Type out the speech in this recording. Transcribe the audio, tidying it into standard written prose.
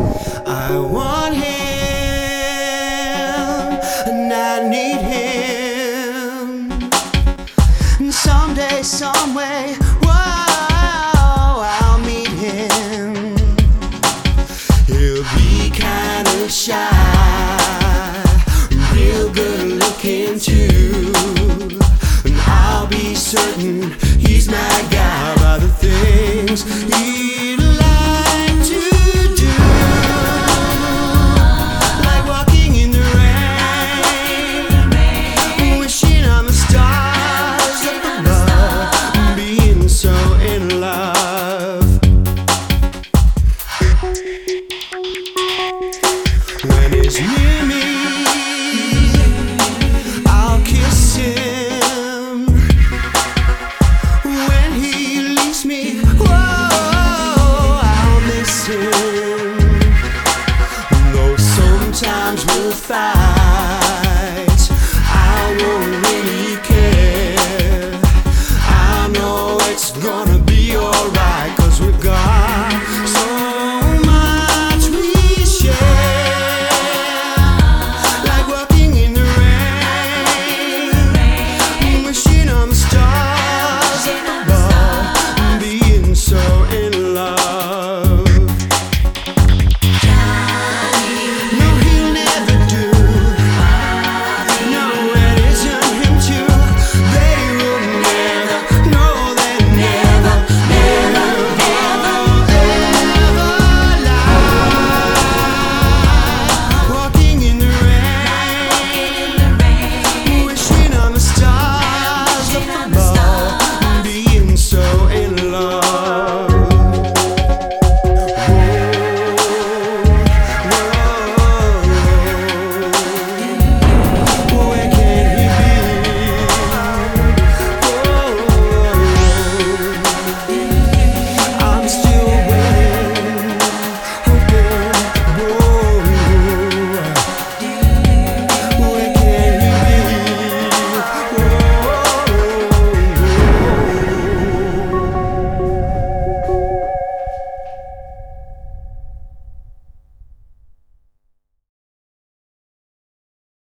I want him and I need him. And someday, someway, whoa, I'll meet him. He'll be kinda shy, real good looking too. And I'll be certain he's my guy by the things he'd like to do. Like walking in the rain, wishing on the stars up above, being so in love. When he's near me, I'll kiss him. When he leaves me, whoa, I'll miss him. Though sometimes we'll fight,